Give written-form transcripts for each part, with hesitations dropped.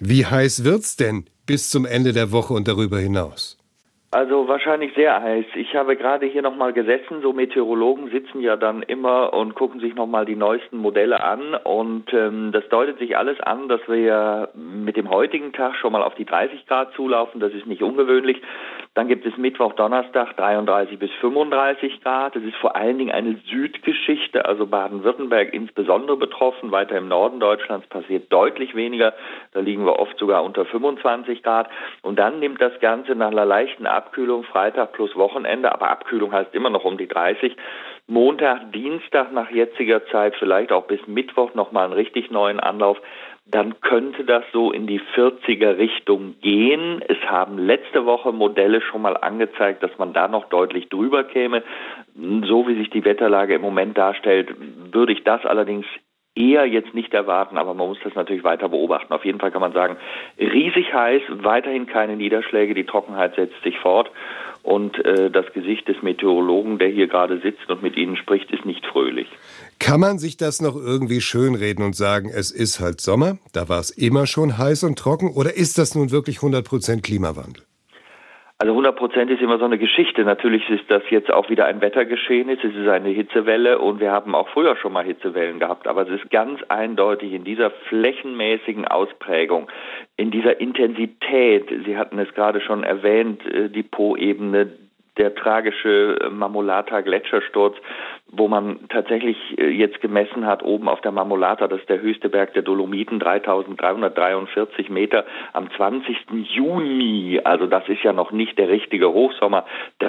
Wie heiß wird's denn bis zum Ende der Woche und darüber hinaus? Also wahrscheinlich sehr heiß. Ich habe gerade hier nochmal gesessen, so Meteorologen sitzen ja dann immer und gucken sich nochmal die neuesten Modelle an und das deutet sich alles an, dass wir mit dem heutigen Tag schon mal auf die 30 Grad zulaufen, das ist nicht ungewöhnlich. Dann gibt es Mittwoch, Donnerstag 33 bis 35 Grad. Das ist vor allen Dingen eine Südgeschichte, also Baden-Württemberg insbesondere betroffen. Weiter im Norden Deutschlands passiert deutlich weniger. Da liegen wir oft sogar unter 25 Grad. Und dann nimmt das Ganze nach einer leichten Abkühlung Freitag plus Wochenende, aber Abkühlung heißt immer noch um die 30. Montag, Dienstag nach jetziger Zeit, vielleicht auch bis Mittwoch nochmal einen richtig neuen Anlauf. Dann könnte das so in die 40er Richtung gehen. Es haben letzte Woche Modelle schon mal angezeigt, dass man da noch deutlich drüber käme. So wie sich die Wetterlage im Moment darstellt, würde ich das allerdings eher jetzt nicht erwarten, aber man muss das natürlich weiter beobachten. Auf jeden Fall kann man sagen, riesig heiß, weiterhin keine Niederschläge, die Trockenheit setzt sich fort und das Gesicht des Meteorologen, der hier gerade sitzt und mit Ihnen spricht, ist nicht fröhlich. Kann man sich das noch irgendwie schönreden und sagen, es ist halt Sommer, da war es immer schon heiß und trocken, oder ist das nun wirklich 100% Klimawandel? Also 100% ist immer so eine Geschichte. Natürlich ist das jetzt auch wieder ein Wettergeschehen. Es ist eine Hitzewelle und wir haben auch früher schon mal Hitzewellen gehabt. Aber es ist ganz eindeutig in dieser flächenmäßigen Ausprägung, in dieser Intensität. Sie hatten es gerade schon erwähnt, die Po-Ebene, der tragische Marmolata-Gletschersturz, wo man tatsächlich jetzt gemessen hat, oben auf der Marmolata, das ist der höchste Berg der Dolomiten, 3.343 Meter, am 20. Juni, also das ist ja noch nicht der richtige Hochsommer,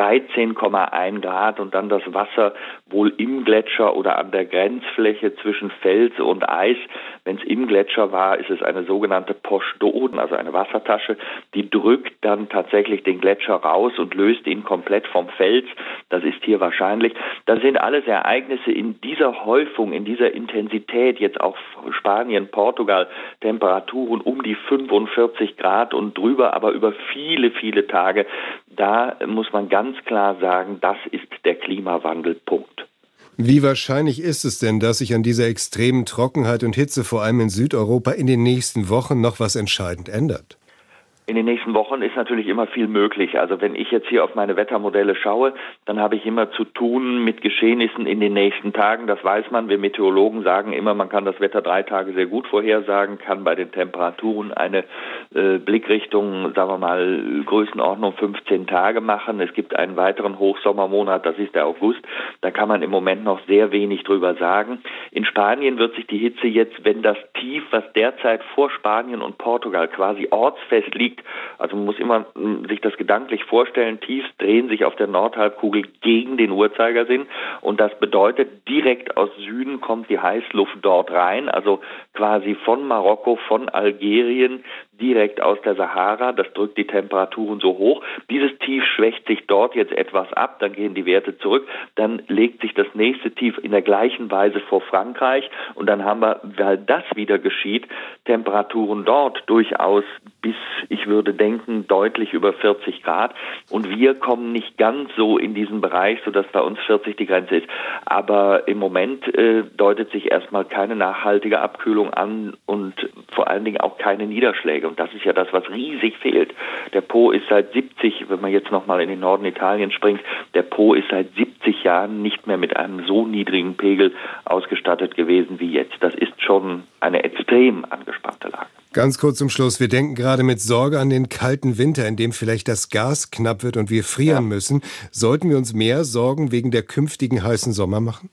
13,1 Grad und dann das Wasser wohl im Gletscher oder an der Grenzfläche zwischen Fels und Eis. Wenn es im Gletscher war, ist es eine sogenannte Poche d'eau, also eine Wassertasche, die drückt dann tatsächlich den Gletscher raus und löst ihn komplett vom Fels. Das ist hier wahrscheinlich. Das sind alles Ereignisse in dieser Häufung, in dieser Intensität, jetzt auch Spanien, Portugal, Temperaturen um die 45 Grad und drüber, aber über viele, viele Tage. Da muss man ganz klar sagen, das ist der Klimawandel, Punkt. Wie wahrscheinlich ist es denn, dass sich an dieser extremen Trockenheit und Hitze vor allem in Südeuropa in den nächsten Wochen noch was entscheidend ändert? In den nächsten Wochen ist natürlich immer viel möglich. Also wenn ich jetzt hier auf meine Wettermodelle schaue, dann habe ich immer zu tun mit Geschehnissen in den nächsten Tagen. Das weiß man. Wir Meteorologen sagen immer, man kann das Wetter 3 Tage sehr gut vorhersagen, kann bei den Temperaturen eine Blickrichtung, sagen wir mal, Größenordnung 15 Tage machen. Es gibt einen weiteren Hochsommermonat, das ist der August. Da kann man im Moment noch sehr wenig drüber sagen. In Spanien wird sich die Hitze jetzt, wenn das Tief, was derzeit vor Spanien und Portugal quasi ortsfest liegt, also man muss immer sich das gedanklich vorstellen, Tiefs drehen sich auf der Nordhalbkugel gegen den Uhrzeigersinn und das bedeutet, direkt aus Süden kommt die Heißluft dort rein, also quasi von Marokko, von Algerien, direkt aus der Sahara, das drückt die Temperaturen so hoch. Dieses Tief schwächt sich dort jetzt etwas ab, dann gehen die Werte zurück, dann legt sich das nächste Tief in der gleichen Weise vor Frankreich und dann haben wir, weil das wieder geschieht, Temperaturen dort durchaus bis, ich würde denken, deutlich über 40 Grad und wir kommen nicht ganz so in diesen Bereich, sodass bei uns 40 die Grenze ist. Aber im Moment deutet sich erstmal keine nachhaltige Abkühlung an und vor allen Dingen auch keine Niederschläge. Und das ist ja das, was riesig fehlt. Der Po ist seit 70, wenn man jetzt nochmal in den Norden Italiens springt, der Po ist seit 70 Jahren nicht mehr mit einem so niedrigen Pegel ausgestattet gewesen wie jetzt. Das ist schon eine extrem angespannte Lage. Ganz kurz zum Schluss. Wir denken gerade mit Sorge an den kalten Winter, in dem vielleicht das Gas knapp wird und wir frieren müssen. Sollten wir uns mehr Sorgen wegen der künftigen heißen Sommer machen?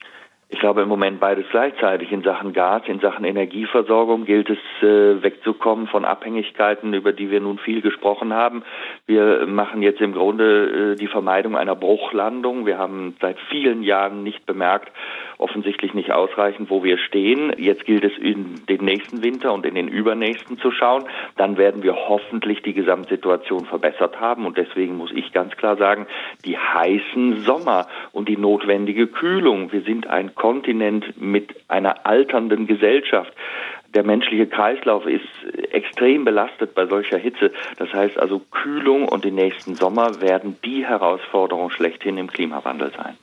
Ich glaube im Moment beides gleichzeitig. In Sachen Gas, in Sachen Energieversorgung gilt es wegzukommen von Abhängigkeiten, über die wir nun viel gesprochen haben. Wir machen jetzt im Grunde die Vermeidung einer Bruchlandung. Wir haben seit vielen Jahren nicht bemerkt, offensichtlich nicht ausreichend, wo wir stehen. Jetzt gilt es in den nächsten Winter und in den übernächsten zu schauen. Dann werden wir hoffentlich die Gesamtsituation verbessert haben. Und deswegen muss ich ganz klar sagen, die heißen Sommer und die notwendige Kühlung. Wir sind ein Kontinent mit einer alternden Gesellschaft. Der menschliche Kreislauf ist extrem belastet bei solcher Hitze. Das heißt also, Kühlung und die nächsten Sommer werden die Herausforderung schlechthin im Klimawandel sein.